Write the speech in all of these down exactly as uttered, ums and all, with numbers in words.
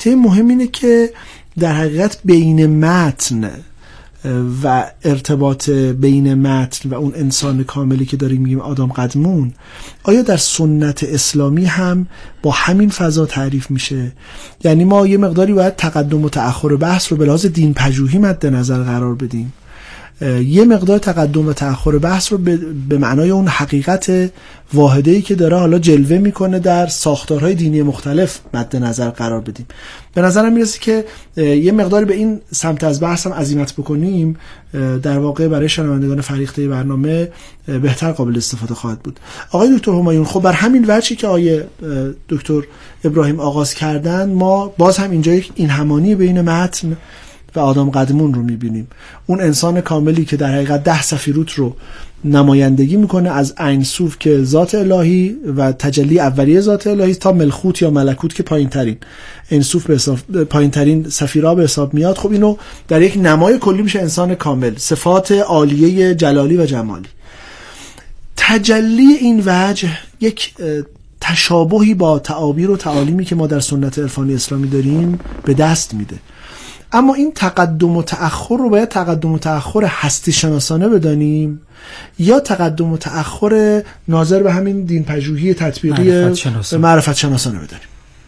نکته مهم اینه که در حقیقت بین متن و ارتباط بین متن و اون انسان کاملی که داریم میگیم آدم قدمون، آیا در سنت اسلامی هم با همین فضا تعریف میشه؟ یعنی ما یه مقداری باید تقدم و تأخر بحث رو به لحاظ دین پژوهی مد نظر قرار بدیم، یه مقدار تقدم و تأخر بحث رو به معنای اون حقیقت واحده‌ای که داره حالا جلوه میکنه در ساختارهای دینی مختلف مد نظر قرار بدیم. به نظرم میرسه که یه مقدار به این سمت از بحث هم عزیمت بکنیم، در واقع برای شنوندگان فریخته برنامه بهتر قابل استفاده خواهد بود. آقای دکتر همایون، خب بر همین وجهی که آقای دکتر ابراهیم آغاز کردن، ما باز هم اینجا یک این همانی بین متن و آدم قدمون رو میبینیم. اون انسان کاملی که در حقیقت ده سفیروت رو نمایندگی میکنه، از عین صوف که ذات الهی و تجلی اولیه ذات الهی تا ملکوت یا ملکوت که پایین ترین عین صوف به حساب پایین ترین سفیرا به حساب میاد. خب اینو در یک نمای کلی میشه انسان کامل، صفات عالیه جلالی و جمالی. تجلی این وجه یک تشابهی با تعابیر و تعالیمی که ما در سنت عرفانی اسلامی داریم به دست میده. اما این تقدم و تأخر رو باید تقدم و تأخر هستی شناسانه بدانیم یا تقدم و تأخر ناظر به همین دین پژوهی تطبیقی معرفت شناسانه, معرفت شناسانه بدانیم؟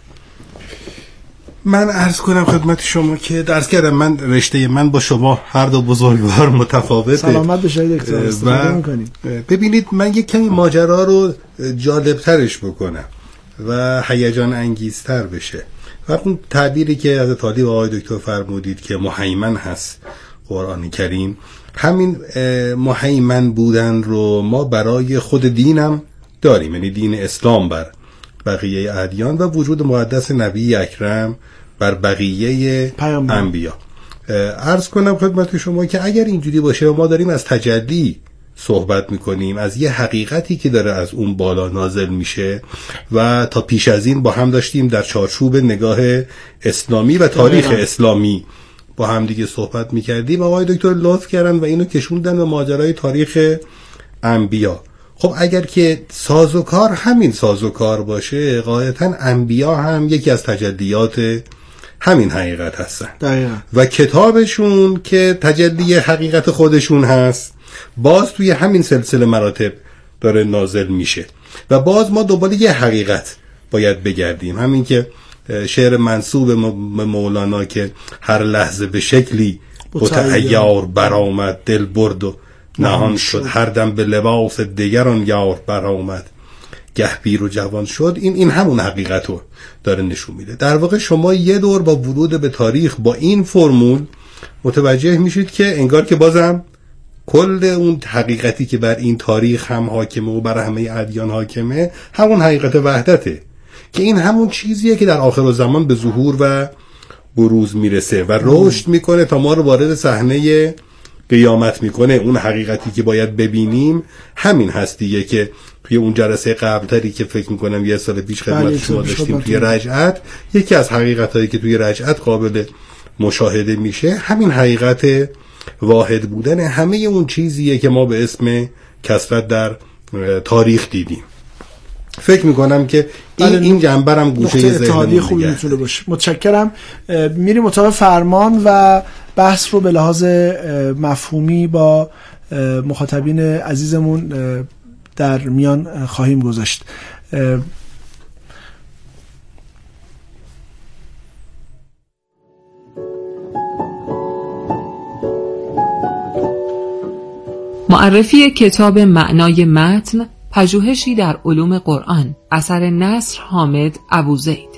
من عرض کنم خدمت شما که درس کردم، من رشته من با شما هر دو بزرگوار متفاوته. سلامت بشه دکتر، استفاده می‌کنید. ببینید من یک کمی ماجرا رو جالبترش بکنم و هیجان انگیزتر بشه. و اون تعبیری که از تعالی و آقای دکتر فرمودید که مهیمن هست قرآن کریم، همین مهیمن بودن رو ما برای خود دینم داریم، یعنی دین اسلام بر بقیه ادیان و وجود مقدس نبی اکرم بر بقیه انبیا. عرض کنم خدمت شما که اگر اینجوری باشه و ما داریم از تجلی صحبت میکنیم، از یه حقیقتی که داره از اون بالا نازل میشه و تا پیش از این با هم داشتیم در چارچوب نگاه اسلامی و تاریخ اسلامی با هم دیگه صحبت میکردیم، آقای دکتر لطف کردن و اینو کشوندن به ماجرای تاریخ انبیا. خب اگر که سازوکار همین سازوکار باشه، غایتاً انبیا هم یکی از تجلیات همین حقیقت هستن دقیقا. و کتابشون که تجلی حقیقت خودشون هست باز توی همین سلسله مراتب داره نازل میشه و باز ما دنبال یه حقیقت باید بگردیم، همین که شعر منسوب مولانا که هر لحظه به شکلی متعیار برآمد، دل برد و نهان شد، هر دم به لباس دیگران یار برآمد، گه پیر و جوان شد، این این همون حقیقت رو داره نشون میده. در واقع شما یه دور با ورود به تاریخ با این فرمول متوجه میشید که انگار که بازم کل اون حقیقتی که بر این تاریخ هم حاکمه و بر همه ادیان حاکمه همون حقیقت وحدته، که این همون چیزیه که در آخر الزمان به ظهور و بروز میرسه و رشد میکنه تا ما رو وارد صحنه قیامت میکنه. اون حقیقتی که باید ببینیم همین هست دیگه، که توی اون جلسه قبلتری که فکر میکنم یه سال پیش خدمت شما داشتیم توی رجعت، یکی از حقیقتایی که توی رجعت قابل مشاهده میشه همین حقیقت واحد بودن همه اون چیزیه که ما به اسم کثرت در تاریخ دیدیم. فکر میکنم که این این جنبرم گوشه ذهنمون خوبی میتونه باشه. متشکرم. میریم مطابق فرمان و بحث رو به لحاظ مفهومی با مخاطبین عزیزمون در میان خواهیم گذاشت. معرفی کتاب معنای متن، پژوهشی در علوم قرآن، اثر نصر حامد ابوزید.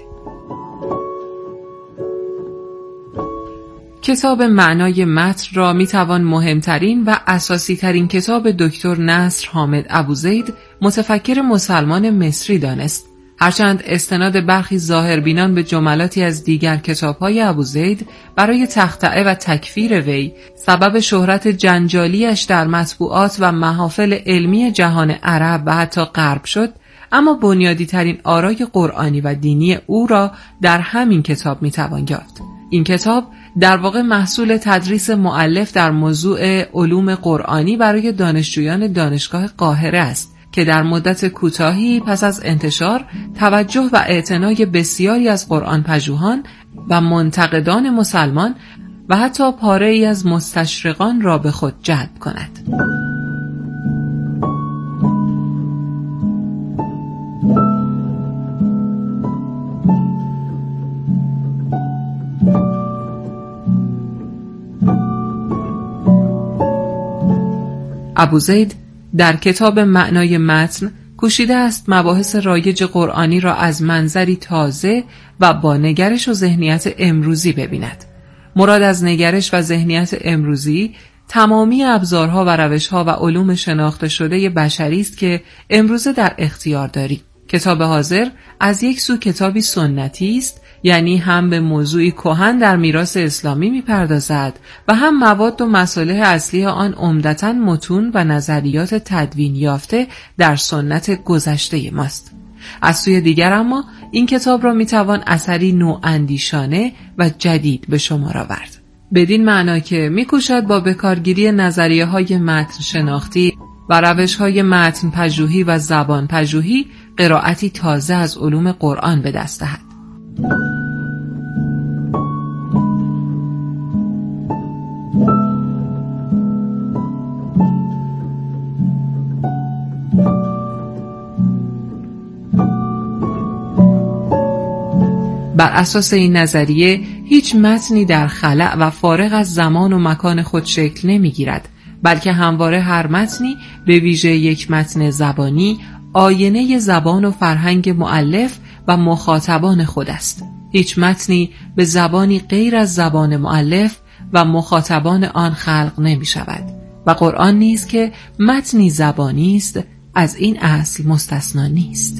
کتاب معنای متن را میتوان مهمترین و اساسی ترین کتاب دکتر نصر حامد ابوزید، متفکر مسلمان مصری دانست. هرچند استناد برخی ظاهربینان به جملاتی از دیگر کتاب‌های ابوزید برای تخطئه و تکفیر وی سبب شهرت جنجالیش در مطبوعات و محافل علمی جهان عرب و حتی غرب شد، اما بنیادی ترین آرای قرآنی و دینی او را در همین کتاب میتوان یافت. این کتاب در واقع محصول تدریس مؤلف در موضوع علوم قرآنی برای دانشجویان دانشگاه قاهره است که در مدت کوتاهی پس از انتشار توجه و اعتنای بسیاری از قرآن پژوهان و منتقدان مسلمان و حتی پاره ای از مستشرقان را به خود جلب کند. ابوزید در کتاب معنای متن کوشیده است مباحث رایج قرآنی را از منظری تازه و با نگرش و ذهنیت امروزی ببیند. مراد از نگرش و ذهنیت امروزی تمامی ابزارها و روشها و علوم شناخته شده بشری است که امروزه در اختیار داریم. کتاب حاضر از یک سو کتابی سنتی است، یعنی هم به موضوعی کهن در میراث اسلامی میپردازد و هم مواد و مصالح اصلی آن عمدتاً متون و نظریات تدوین یافته در سنت گذشته ماست. از سوی دیگر اما این کتاب را میتوان اثری نواندیشانه و جدید به شمار آورد، بدین معنا که میکوشد با بکارگیری نظریه های متن شناختی و روش های متن پژوهی و زبان پژوهی قرائتی تازه از علوم قرآن به دست دهد. بر اساس این نظریه هیچ متنی در خلأ و فارغ از زمان و مکان خود شکل نمیگیرد، بلکه همواره هر متنی به ویژه یک متن زبانی آینه زبان و فرهنگ مؤلف و مخاطبان خود است. هیچ متنی به زبانی غیر از زبان مؤلف و مخاطبان آن خلق نمی شود و قرآن نیز که متنی زبانی است از این اصل مستثنا نیست.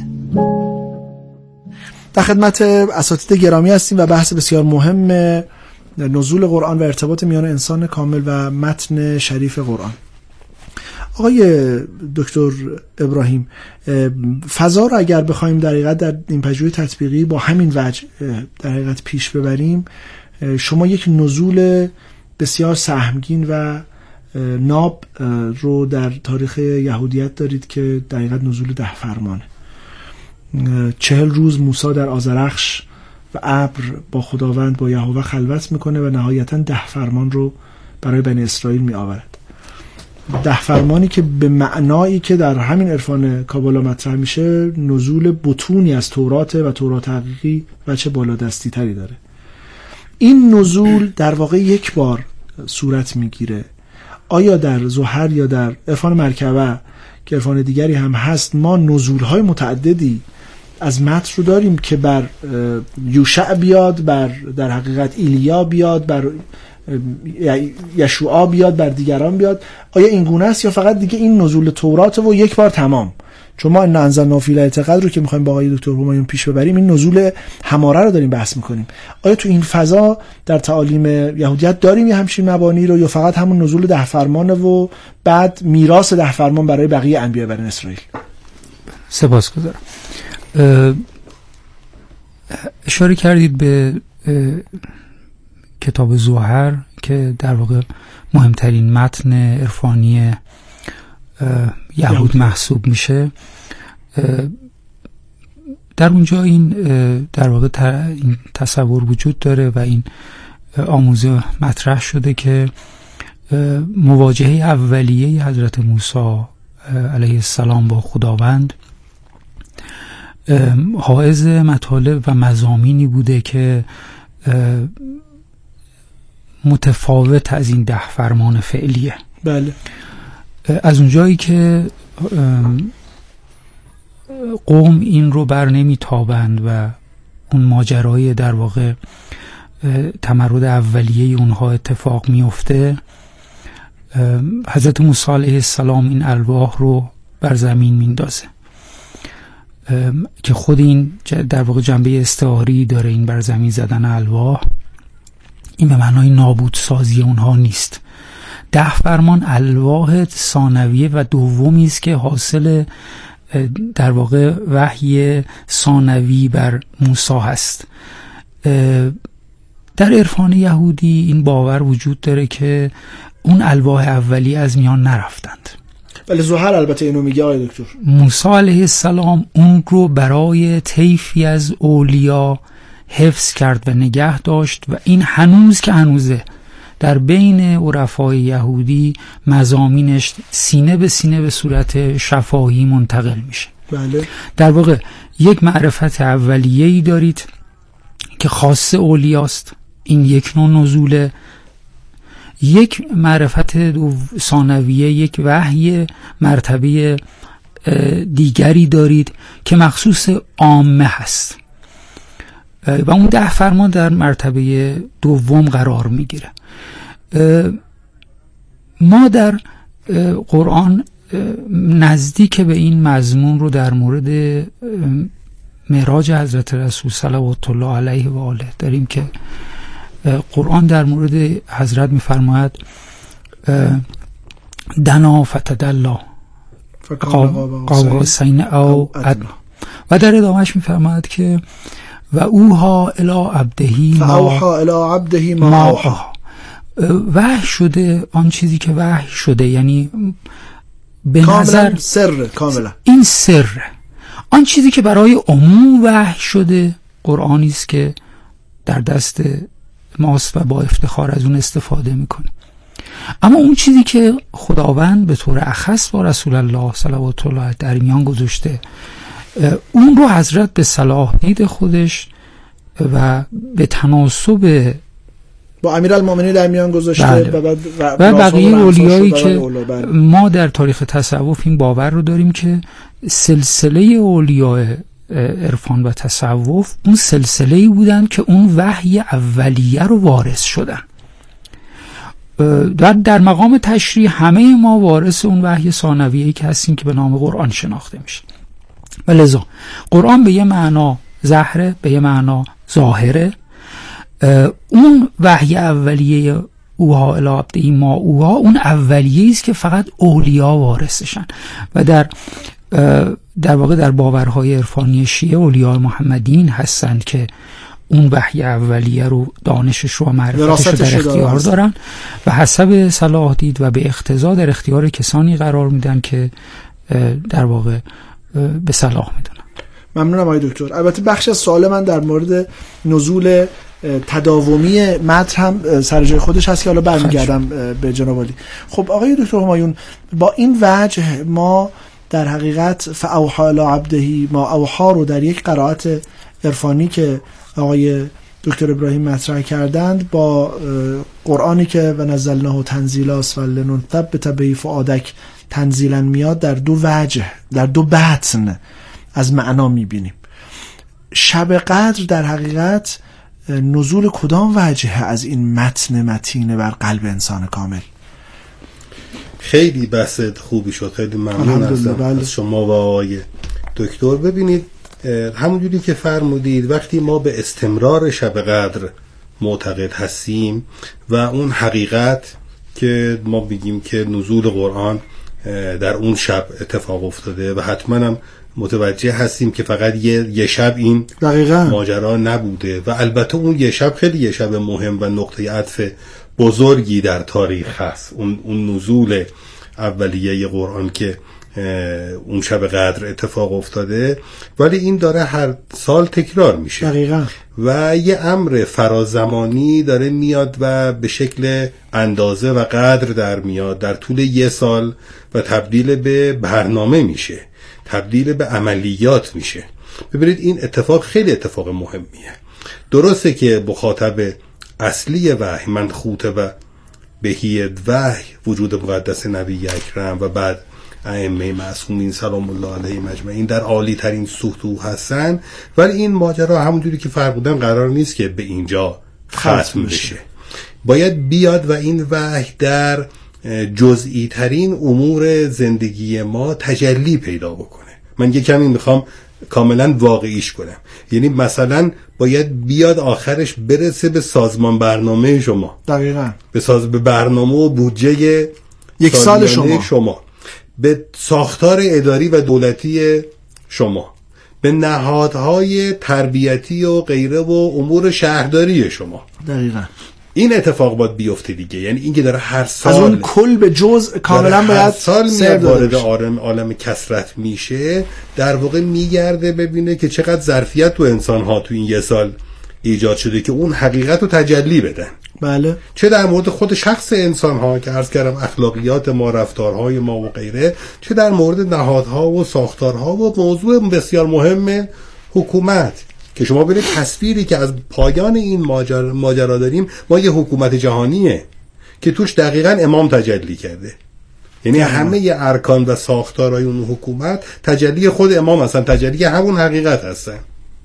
در خدمت اساتید گرامی هستیم و بحث بسیار مهم نزول قرآن و ارتباط میان انسان کامل و متن شریف قرآن. آقای دکتر ابراهیم، فضا رو اگر بخوایم در حقیقت در این پژوهش تطبیقی با همین وجه در حقیقت پیش ببریم، شما یک نزول بسیار سهمگین و ناب رو در تاریخ یهودیت دارید که در حقیقت نزول ده فرمانه. چهل روز موسی در آذرخش و ابر با خداوند با یهوه خلوت میکنه و نهایتا ده فرمان رو برای بنی اسرائیل می آورد. ده فرمانی که به معنایی که در همین عرفان کابالا مطرح میشه نزول بطونی از تورات و تورات حقیقی و چه بالادستی تری داره. این نزول در واقع یک بار صورت میگیره. آیا در زحر یا در عرفان مرکبه که عرفان دیگری هم هست ما نزول‌های متعددی از متن رو داریم که بر یوشع بیاد، بر در حقیقت ایلیا بیاد، بر یشوع بیاد، بر دیگران بیاد؟ آیا این گونه است یا فقط دیگه این نزول تورات و یک بار تمام؟ چون ما ان انزلنا فی لیلة القدر رو که می‌خوایم با آقای دکتر همایون پیش ببریم این نزول هماره رو داریم بحث می‌کنیم. آیا تو این فضا در تعالیم یهودیت داریم یه همچین مبانی رو یا فقط همون نزول ده فرمانه و بعد میراث ده فرمان برای بقیه انبیاء بنی اسرائیل؟ سپاسگزارم. اشاره کردید به کتاب زحر که در واقع مهمترین متن عرفانی یهود محسوب میشه. در اونجا این در واقع این تصور وجود داره و این آموزه مطرح شده که مواجهه اولیه حضرت موسی علیه السلام با خداوند حائز مطالب و مضامینی بوده که متفاوت از این ده فرمان فعلیه. بله. از اونجایی که قوم این رو بر نمیتابند و اون ماجرای در واقع تمرد اولیه اونها اتفاق میفته، حضرت موسی علیه السلام این الواح رو بر زمین میندازه که خود این در واقع جنبه استعاری داره. این بر زمین زدن الواح این به معنای نابود سازی اونها نیست. ده فرمان الواح ثانویه و دومی است که حاصل در واقع وحی ثانوی بر موسی هست. در عرفان یهودی این باور وجود داره که اون الواح اولی از میان نرفتند. ولی زحل البته اینو میگه آقای دکتر. موسی علیه السلام اون رو برای طیفی از اولیا حفظ کرد و نگه داشت و این هنوز که هنوزه در بین عرفای یهودی مضامینش سینه به سینه به صورت شفاهی منتقل میشه. بله. در واقع یک معرفت اولیه‌ای دارید که خاص اولیاست، این یک نوع نزوله. یک معرفت ثانویه، یک وحی مرتبه دیگری دارید که مخصوص عامه هست و اون ده فرمان در مرتبه دوم قرار میگیره. ما در قرآن نزدیک به این مضمون رو در مورد معراج حضرت رسول صلوات الله علیه و آله داریم که قرآن در مورد حضرت میفرماید دنا فتدلا قاب قوسین او ادنا و در ادامهش میفرماید که و اوها الی عبدهی فاوحا الی عبدهی ما اوحا. وحی شده آن چیزی که وحی شده، یعنی به کاملا نظر سر، کاملا این سر آن چیزی که برای عموم وحی شده قرآنی است که در دست ماست و با افتخار از اون استفاده میکنه. اما اون چیزی که خداوند به طور اخص با رسول الله صلوات الله در میان گذاشته، اون رو حضرت به صلاح دید خودش و به تناسب با امیرالمومنین در میان گذاشته. بله. و, و, و, و بقیه اولیایی که ما در تاریخ تصوف این باور رو داریم که سلسله اولیاء عرفان و تصوف اون سلسله‌ای بودن که اون وحی اولیه رو وارث شدن. در در مقام تشریح همه ما وارث اون وحی ثانویه‌ای که هستیم که به نام قرآن شناخته میشه. و لذا قرآن به یه معنا ظاهره، به یه معنا ظاهره. اون وحی اولیه اوها الی عبدهی ما اوها اون اولیه است که فقط اولیا وارثشن و در در واقع در باورهای عرفانی شیعه اولیاء محمدین هستند که اون وحی اولیه رو، دانشش رو و معرفتش رو در اختیار دارن و حسب صلاح دید و به اقتضا در اختیار کسانی قرار میدن که در واقع به صلاح میدونن. ممنونم آقای دکتر. البته بخش از سوال من در مورد نزول تداومی متن هم سر جای خودش هست که حالا برمیگردم به جناب عالی. خب آقای دکتر همایون، با این وجه ما در حقیقت فاوحا الی عبدهی ما اوحا رو در یک قرائت عرفانی که آقای دکتر ابراهیم مطرح کردند با قرآنی که و نزلناه تنزیلا است و لنثبت به فؤادک تنزیلا میاد، در دو وجه، در دو بطن از معنا میبینیم. شب قدر در حقیقت نزول کدام وجه از این متن متین بر قلب انسان کامل؟ خیلی بحث خوبی شد، خیلی ممنون هستم از شما و آقای دکتر. ببینید همونجوری که فرمودید وقتی ما به استمرار شب قدر معتقد هستیم و اون حقیقت که ما بگیم که نزول قرآن در اون شب اتفاق افتاده و حتما هم متوجه هستیم که فقط یه, یه شب این دقیقا ماجرا نبوده و البته اون یه شب خیلی یه شب مهم و نقطه عطف بزرگی در تاریخ هست، اون, اون نزول اولیه قرآن که اون شب قدر اتفاق افتاده، ولی این داره هر سال تکرار میشه دقیقا و یه امر فرازمانی داره میاد و به شکل اندازه و قدر در میاد در طول یه سال و تبدیل به برنامه میشه، تبدیل به عملیات میشه. ببینید این اتفاق خیلی اتفاق مهمیه. درسته که مخاطب اصلی وحی منخوطه و بهیه وحی وجود مقدس نبی اکرم و بعد ائمه معصومین سلام الله علیهم اجمعین در عالی ترین سطوح هستن، ولی این ماجرا همونجوری که فرمودن قرار نیست که به اینجا ختم بشه. باید بیاد و این وحی در جزئی ترین امور زندگی ما تجلی پیدا بکنه. من یه کمی میخوام کاملا واقعیش کنم، یعنی مثلا باید بیاد آخرش برسه به سازمان برنامه شما، دقیقاً به ساز به برنامه و بودجه یک سال شما. شما به ساختار اداری و دولتی شما، به نهادهای تربیتی و غیره و امور شهرداری شما. دقیقاً این اتفاق باید بیفته دیگه. یعنی این که داره هر سال از اون کل به جزء کاملا باید هر سال میاد وارد عالم عالم کثرت میشه، در واقع میگرده ببینه که چقدر ظرفیت تو انسان ها تو این یه سال ایجاد شده که اون حقیقت رو تجلی بدن. بله. چه در مورد خود شخص انسان ها که عرض کردم اخلاقیات ما، رفتارهای ما و غیره، چه در مورد نهادها و ساختارها و موضوع بسیار مهم حکومت که شما ببینید تصویری که از پایان این ماجرا ماجرا داریم، ما یه حکومت جهانیه که توش دقیقاً امام تجلی کرده. یعنی همه ی ارکان و ساختارهای اون حکومت تجلی خود امام هستن، تجلی همون حقیقت هستن.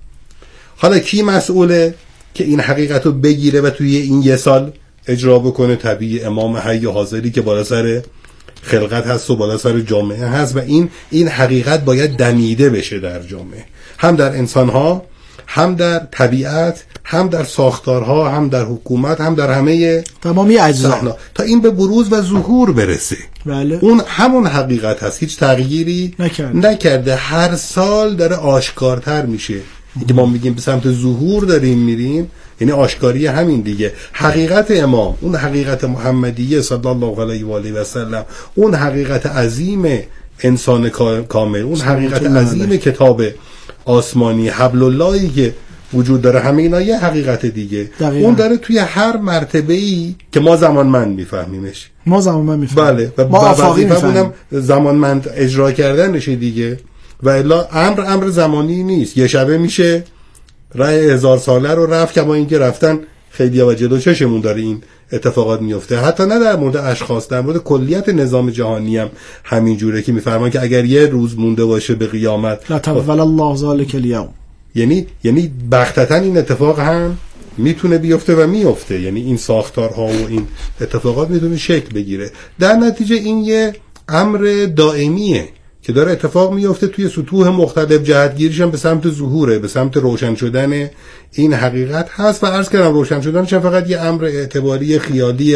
حالا کی مسئوله که این حقیقت رو بگیره و توی این یه سال اجرا بکنه؟ طبیعی امام حی حاضری که بالا سر خلقت هست و بالا سر جامعه هست و این این حقیقت باید دمیده بشه در جامعه، هم در انسانها، هم در طبیعت، هم در ساختارها، هم در حکومت، هم در همه تمامی اجزا، تا این به بروز و ظهور برسه. بله. اون همون حقیقت هست، هیچ تغییری نکرده. نکرده هر سال داره آشکارتر میشه. اینکه ما میگیم به سمت ظهور داریم میریم، یعنی آشکاری همین دیگه. حقیقت امام، اون حقیقت محمدیه صلی الله علیه و آله و سلم، اون حقیقت عظیم انسان کامل، اون حقیقت عظیم کتاب آسمانی حبل اللهی که وجود داره، همه اینا یه حقیقت دیگه. دقیقا. اون داره توی هر مرتبه‌ای که ما زمانمند میفهمیمش، ما زمانمند میفهمیم، بله، و ما آفاقی میفهمیم، زمانمند اجرا کردنشه دیگه. و الا امر امر زمانی نیست، یه شبه میشه راه هزار ساله رو رفت، کما اینکه رفتن خیلی و جلو چشمون داره این اتفاقات میفته. حتی نه در مورد اشخاص، در مورد کلیت نظام جهانی هم همین جوره که میفرمان که اگر یه روز مونده باشه به قیامت، لا تول الله ذلک الیوم، یعنی یعنی بختتاً این اتفاق هم میتونه بیفته و میفته. یعنی این ساختارها و این اتفاقات میتونه شکل بگیره. در نتیجه این یه امر دائمیه که داره اتفاق میفته توی سطوح مختلف، جهتگیریش هم به سمت ظهوره، به سمت روشن شدن این حقیقت هست. و عرض کردم روشن شدنش فقط یه امر اعتباری خیالی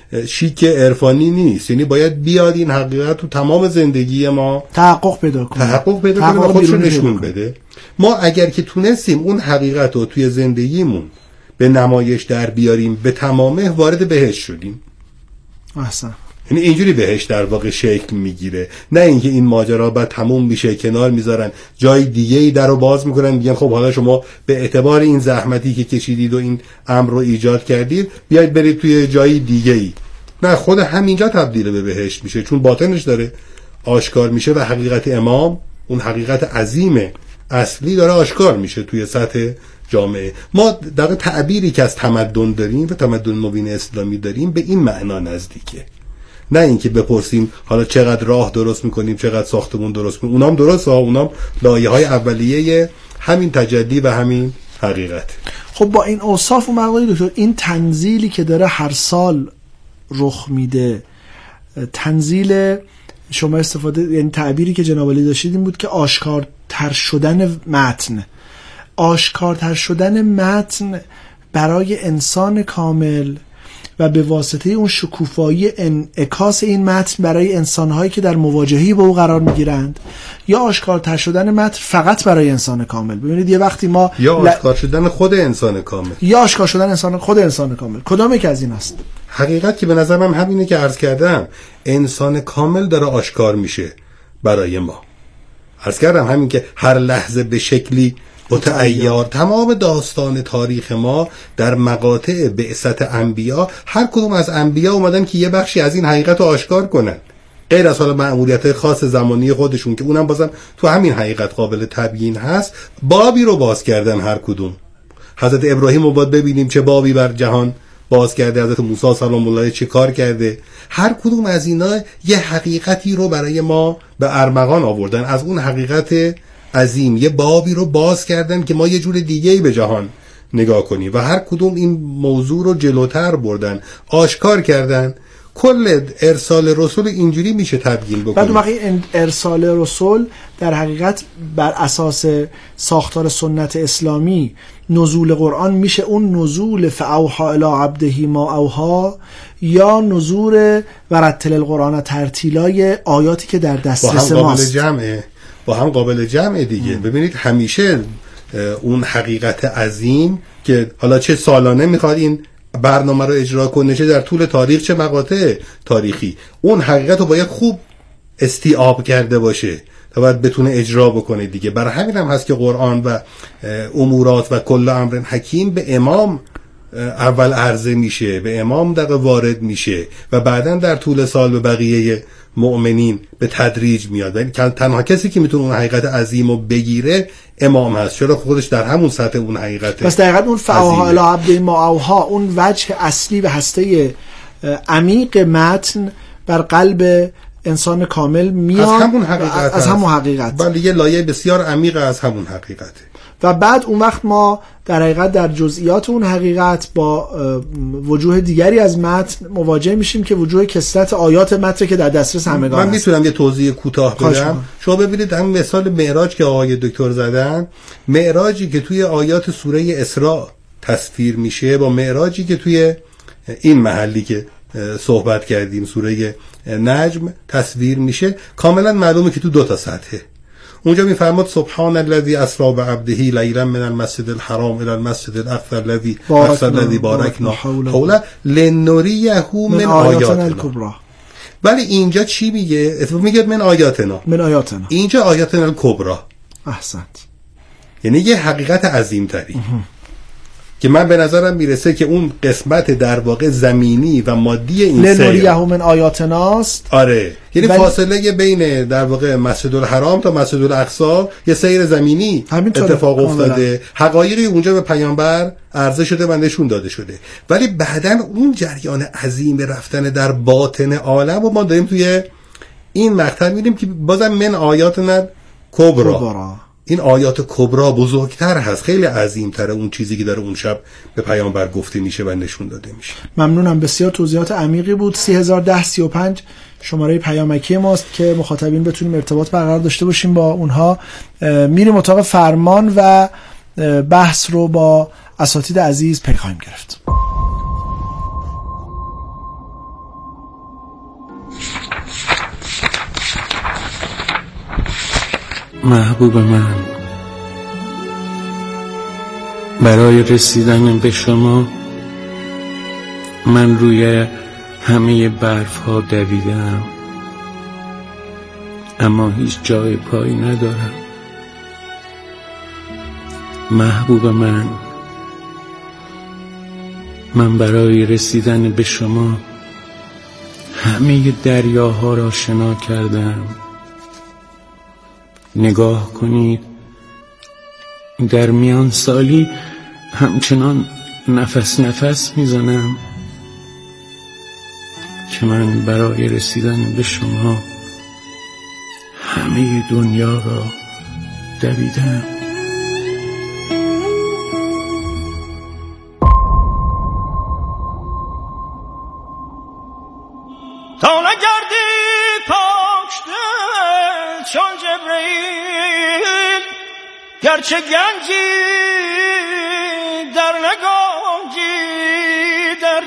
شیک عرفانی نیست، یعنی باید بیاد این حقیقت تو تمام زندگی ما تحقق پیدا کنه، تحقق پیدا کنه و خودش رو نشون بده. ما اگر که تونستیم اون حقیقت رو توی زندگیمون به نمایش در بیاریم، به تمامه وارد بهشت شدیم. احسن. یعنی اینجوری بهش در واقع شکل میگیره، نه اینکه این ماجرا بعد تموم میشه کنار میذارن، جای دیگه‌ای درو باز میکنن، میگن خب حالا شما به اعتبار این زحمتی که کشیدید و این امر رو ایجاد کردید بیاید برید توی جای دیگه‌ای. نه، خود همینجا تبدیل به بهشت میشه، چون باطنش داره آشکار میشه و حقیقت امام، اون حقیقت عظیم اصلی، داره آشکار میشه توی سطح جامعه. ما در تعبیری که از تمدن داریم و تمدن مبین اسلامی داریم به این معنا نزدیکه، نه اینکه بپرسیم حالا چقدر راه درست میکنیم، چقدر ساختمون درست میکنیم. اونام درست ها، اونام لایه‌های اولیه همین تجلی و همین حقیقت. خب با این اوصاف و مقالی دکتر، این تنزیلی که داره هر سال رخ میده، تنزیل شما استفاده، یعنی تعبیری که جناب علی داشتید این بود که آشکارتر شدن متن، آشکارتر شدن متن برای انسان کامل و به واسطه اون شکوفایی انعکاس این متن برای انسان‌هایی که در مواجهه‌ای با او قرار می‌گیرند، یا آشکارتر شدن متن فقط برای انسان کامل. ببینید یه وقتی ما یا آشکار شدن خود انسان کامل، یا آشکار شدن انسان خود انسان کامل، کدام یک از این است؟ حقیقت که به نظر من همینه که عرض کردم، انسان کامل داره آشکار میشه برای ما. عرض کردم همین که هر لحظه به شکلی متعیار، تمام داستان تاریخ ما در مقاطع بعثت انبیا، هر کدوم از انبیا اومدن که یه بخشی از این حقیقت رو آشکار کنن، غیر از حالا مأموریت خاص زمانی خودشون که اونم بازم تو همین حقیقت قابل تبیین هست، بابی رو باز کردن هر کدوم. حضرت ابراهیم رو باید ببینیم چه بابی بر جهان باز کرده، حضرت موسی سلام الله چه کار کرده. هر کدوم از اینا یه حقیقتی رو برای ما به ارمغان آوردن، از اون حقیقت عظیم یه بابی رو باز کردن که ما یه جور دیگه‌ای به جهان نگاه کنیم و هر کدوم این موضوع رو جلوتر بردن، آشکار کردن. کل ارسال رسول اینجوری میشه تبیین بکنیم. بعد وقتی ارسال رسول در حقیقت بر اساس ساختار سنت اسلامی نزول قرآن میشه اون نزول فاوحا الی عبده ما اوحا، یا نزول ورتل القرآن ترتیلای آیاتی که در دسترس ماست. ماست. با هم قابل جمعه، با هم قابل جمعه دیگه. ام. ببینید همیشه اون حقیقت عظیم که حالا چه سالانه میخواد این برنامه رو اجرا کنه، چه در طول تاریخ چه مقاطع تاریخی، اون حقیقت رو باید خوب استیعاب کرده باشه تا باید بتونه اجرا بکنه دیگه. برای همین هم هست که قرآن و امورات و کل امر حکیم به امام اول عرضه میشه، به امام در وارد میشه و بعداً در طول سال به بقیه مؤمنین به تدریج میاد. یعنی تنها کسی که میتونه اون حقیقت عظیم رو بگیره امام هست، چرا خودش در همون سطح اون حقیقت. پس دقیقاً اون فاوها الی عبد ما اوها، اون وجه اصلی و هسته عمیق متن بر قلب انسان کامل میاد از همون حقیقت، از همون حقیقت. بله، یه لایه بسیار عمیق از همون حقیقته. و بعد اون وقت ما در حقیقت در جزئیات اون حقیقت با وجوه دیگری از متن مواجه میشیم که وجوه کثرت آیات متن که در دسترس همگان. من میتونم یه توضیح کوتاه بدم؟ شما ببینید همین مثال معراج که آقای دکتر زدن، معراجی که توی آیات سوره اسراء تصویر میشه با معراجی که توی این محلی که صحبت کردیم سوره نجم تصویر میشه، کاملا معلومه که تو دو تا سطحه. اونجا میفرماد سبحان الذی اسری بعبده لیلا من المسجد الحرام الى المسجد الاقصی الذی الذی بارکنا حوله لنریه من آیاتنا الکبری. ولی اینجا چی میگه؟ اتفاق میگه من آیاتنا، من آیاتنا، اینجا آیاتنا الکبری. احسنت. یعنی یه حقیقت عظیم تری که من به نظرم میرسه که اون قسمت در واقع زمینی و مادی این سیر لنریه من آیاتناست. آره، یعنی ولی... فاصله بین در واقع مسجد الحرام تا مسجد الاقصی یه سیر زمینی اتفاق افتاده، حقایقی اونجا به پیامبر عرضه شده و نشون داده شده، ولی بعدن اون جریان عظیم رفتن در باطن عالم و ما داریم توی این مقطع می‌بینیم که بازم من آیاتنا کبرا. این آیات کبرا بزرگتر هست، خیلی عظیم‌تره اون چیزی که در اون شب به پیامبر گفته میشه و نشون داده میشه. ممنونم، بسیار توضیحات عمیقی بود. سه هزار و ده سی و پنج شماره پیامکی ماست که مخاطبین بتونیم ارتباط برقرار داشته باشیم با اونها. میریم اتاق فرمان و بحث رو با اساتید عزیز پی خواهیم گرفت. محبوب من، برای رسیدن به شما من روی همه برف ها دویدم، اما هیچ جای پای ندارم. محبوب من، من برای رسیدن به شما همه دریاها را شنا کردم. نگاه کنید، در میان سالی همچنان نفس نفس میزنم که من برای رسیدن به شما همه دنیا را دویدم. تا نگردی پاک دل چون جبرئیل، گرچه گنجی در نگنجی در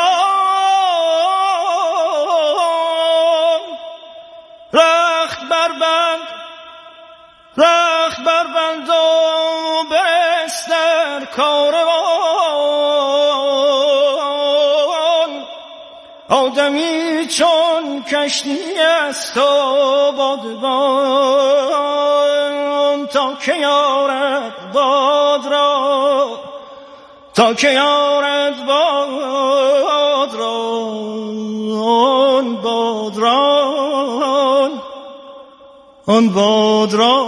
جهان، رخت بربند رخت بربند و بستر کاروان، آدمی چون کشتی است و بادبان، تا که یارد باد را تا که یارد باد را آن باد را آن باد را.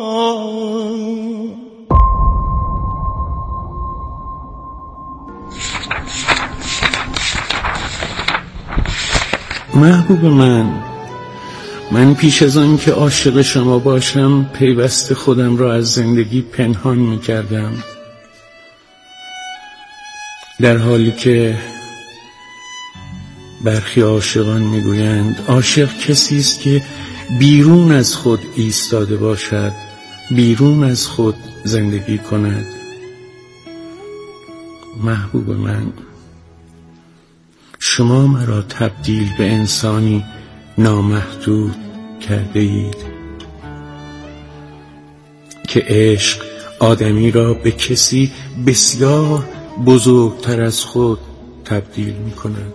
محبوب من، من پیش از آن که عاشق شما باشم پیوسته خودم را از زندگی پنهان می کردم، در حالی که برخی عاشقان می گویند عاشق کسی است که بیرون از خود ایستاده باشد، بیرون از خود زندگی کند. محبوب من، شما مرا تبدیل به انسانی نامحدود کرده اید که عشق آدمی را به کسی بسیار بزرگتر از خود تبدیل می کند.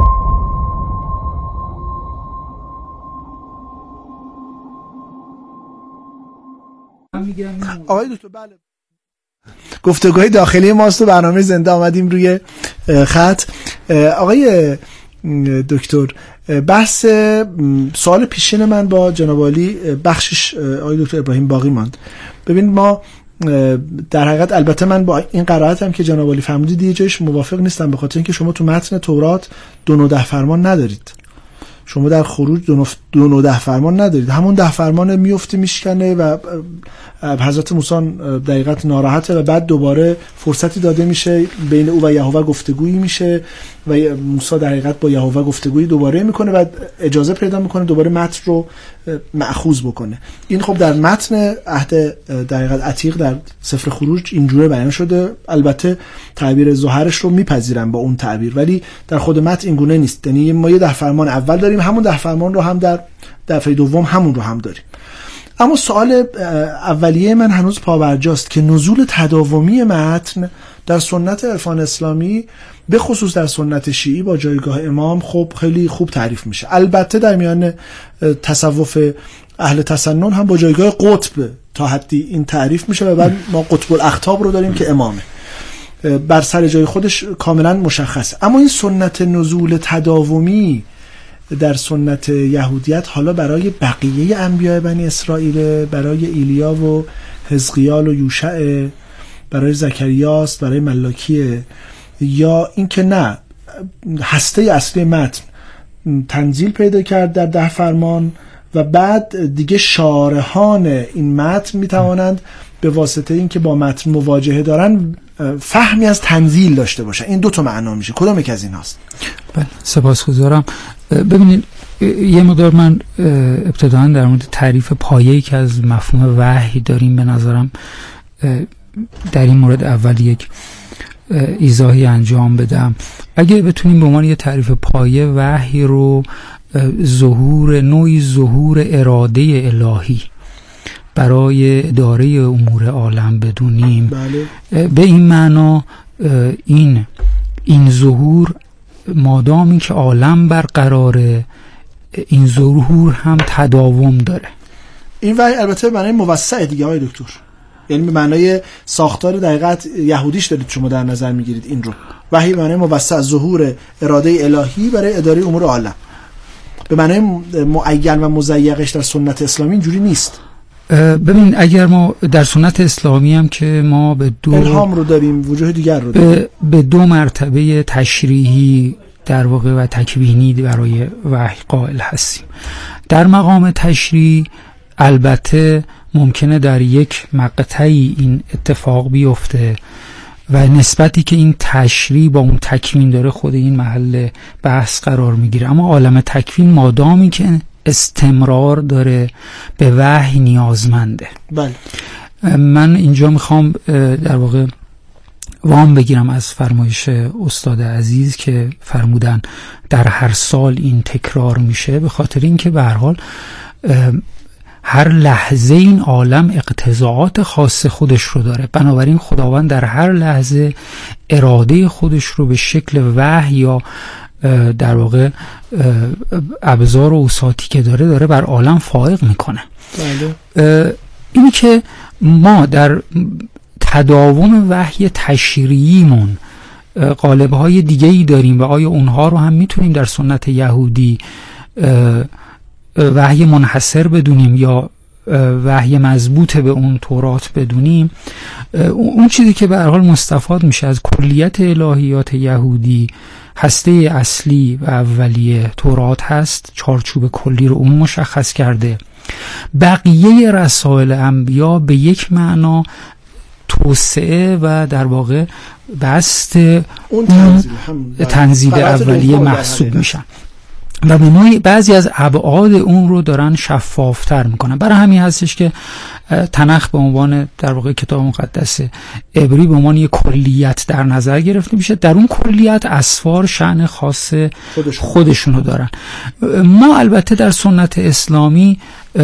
آقای دکتر بله، گفتگوهای داخلی ماست و برنامه زنده آمدیم روی خط. آقای دکتر، بحث سوال پیشین من با جناب عالی بخشش آقای دکتر ابراهیم باقی ماند. ببینید ما در حقیقت، البته من با این قرائت هم که جناب عالی فرمودید یه جایش موافق نیستم، به خاطر اینکه شما تو متن تورات دو نوع ده فرمان ندارید. شما در خروج دو, نف... دو نوع ده فرمان ندارید. همون ده فرمان میفته میشکنه و حضرت موسی دقیقاً ناراحته و بعد دوباره فرصتی داده میشه بین او و یهوه گفتگویی میشه و موسی در حقیقت با یهوه گفتگویی دوباره میکنه و اجازه پیدا میکنه دوباره متن رو مأخوذ بکنه. این خب در متن عهد در حقیقت عتیق در سفر خروج اینجوره بیان شده. البته تعبیر ظاهرش رو میپذیرم با اون تعبیر، ولی در خود متن این گونه نیست. یعنی ما یه ده فرمان اول داریم، همون ده فرمان رو هم در دفعه دوم همون رو هم داریم. اما سوال اولیه من هنوز پابرجاست که نزول تداومی متن در سنت عرفان اسلامی به خصوص در سنت شیعی با جایگاه امام خب خیلی خوب تعریف میشه. البته در میان تصوف اهل تسنن هم با جایگاه قطب تا حدی این تعریف میشه و بعد ما قطب الاقطاب رو داریم که امامه، بر سر جای خودش کاملا مشخصه. اما این سنت نزول تداومی در سنت یهودیت حالا برای بقیه انبیاء بنی اسرائیل، برای ایلیا و حزقیال و یوشع، برای زکریاست، برای ملاکیه، یا اینکه نه هسته اصلی متن تنزیل پیدا کرد در ده فرمان و بعد دیگه شارحان این متن میتوانند به واسطه اینکه با متن مواجهه دارن فهمی از تنزیل داشته باشن؟ این دو تا معنا میشه، کدام یک از این هست؟ بله، سپاسگزارم. ببینید یه مقدار من ابتداً در مورد تعریف پایه‌ای که از مفهوم وحی داریم به نظرم در این مورد اول یک ایضاحی انجام بدم. اگه بتونیم به عنوان یه تعریف پایه وحی رو ظهور نوعی ظهور اراده الهی برای اداره امور عالم بدونیم، بله. به این معنا این این ظهور مادامی که عالم برقراره، این ظهور هم تداوم داره. این وحی البته به معنای موسع دیگه آقای دکتر، یعنی به معنای ساختار دقیقاً یهودیش دارید شما در نظر میگیرید این رو. وحی به معنای موسع، ظهور اراده الهی برای اداره امور عالم. به معنای معین و مضیقش در سنت اسلامی اینجوری نیست. ببین اگر ما در سنت اسلامی هم که ما به دو الهام رو داریم، وجوه دیگر رو داریم، به, به دو مرتبه تشریحی در واقع و تکوینی برای وحی قائل هستیم. در مقام تشریح البته ممکنه در یک مقطعی این اتفاق بیفته و نسبتی که این تشریح با اون تکوین داره خود این محل بحث قرار میگیره، اما عالم تکوین مادامی که استمرار داره به وحی نیازمنده. بله. من اینجا میخوام در واقع وام بگیرم از فرمایش استاد عزیز که فرمودن در هر سال این تکرار میشه، به خاطر اینکه به هر حال هر لحظه این عالم اقتضاعات خاص خودش رو داره، بنابراین خداوند در هر لحظه اراده خودش رو به شکل وحی یا در واقع ابزار و اوساطی که داره داره بر عالم فائق میکنه. بله. اینی که ما در تداوم وحی تشریعیمون قالب‌های دیگه‌ای داریم و آیا اونها رو هم میتونیم در سنت یهودی وحی منحصر بدونیم یا وحی مضبوط به اون تورات بدونیم؟ اون چیزی که به هر حال مستفاد میشه از کلیت الهیات یهودی، هسته اصلی و اولیه تورات هست، چارچوب کلی رو اون مشخص کرده. بقیه رسائل انبیا به یک معنا توسعه و در واقع بست اون تنزیل, تنزیل اولیه محسوب میشن و به نوعی بعضی از ابعاد اون رو دارن شفافتر میکنن. برای همین هستش که تنخ به عنوان در واقع کتاب مقدس عبری به عنوان یک کلیت در نظر گرفته میشه، در اون کلیت اسفار شأن خاص خودشونو دارن. ما البته در سنت اسلامی،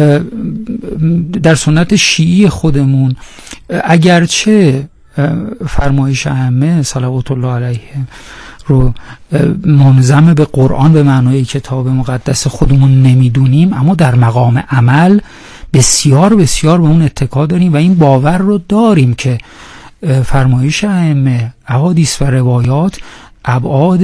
در سنت شیعی خودمون، اگرچه فرمایش ائمه صلوات الله علیهم رو منظم به قرآن به معنای کتاب مقدس خودمون نمیدونیم، اما در مقام عمل بسیار بسیار به اون اتکا داریم و این باور رو داریم که فرمایش ائمه، احادیث و روایات ابعاد